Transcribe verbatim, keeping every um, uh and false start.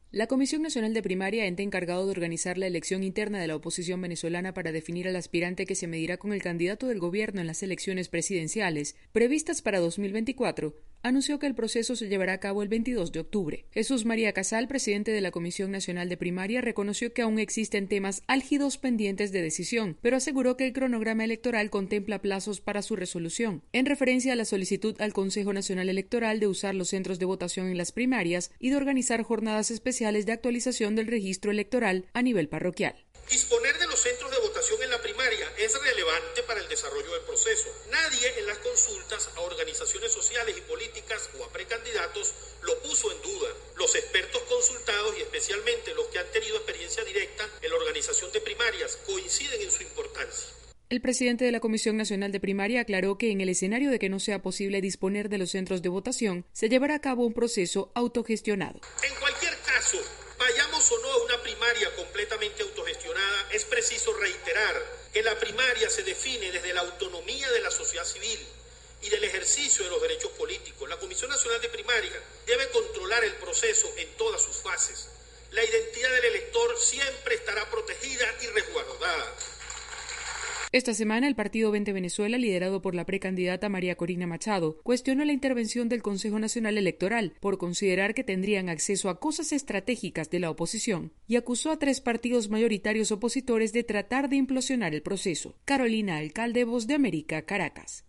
La Comisión Nacional de Primaria, ente encargado de organizar la elección interna de la oposición venezolana para definir al aspirante que se medirá con el candidato del gobierno en las elecciones presidenciales previstas para dos mil veinticuatro, anunció que el proceso se llevará a cabo el veintidós de octubre. Jesús María Casal, presidente de la Comisión Nacional de Primaria, reconoció que aún existen temas álgidos pendientes de decisión, pero aseguró que el cronograma electoral contempla plazos para su resolución, en referencia a la solicitud al Consejo Nacional Electoral de usar los centros de votación en las primarias y de organizar jornadas especiales de actualización del registro electoral a nivel parroquial. Disponer de los centros de votación en la primaria es relevante para el desarrollo del proceso. Nadie en las consultas a organizaciones sociales y políticas o a precandidatos lo puso en duda. Los expertos consultados y especialmente los que han tenido experiencia directa en la organización de primarias coinciden en su importancia. El presidente de la Comisión Nacional de Primaria aclaró que en el escenario de que no sea posible disponer de los centros de votación, se llevará a cabo un proceso autogestionado. En cualquier caso, vayamos o no a una primaria completamente autogestionada, es preciso reiterar que la primaria se define desde la autonomía de la sociedad civil y del ejercicio de los derechos políticos. La Comisión Nacional de Primaria debe controlar el proceso en todas sus fases. La identidad del elector siempre estará protegida y resguardada. Esta semana, el partido Vente Venezuela, liderado por la precandidata María Corina Machado, cuestionó la intervención del Consejo Nacional Electoral por considerar que tendrían acceso a cosas estratégicas de la oposición y acusó a tres partidos mayoritarios opositores de tratar de implosionar el proceso. Carolina Alcalde, Voz de América, Caracas.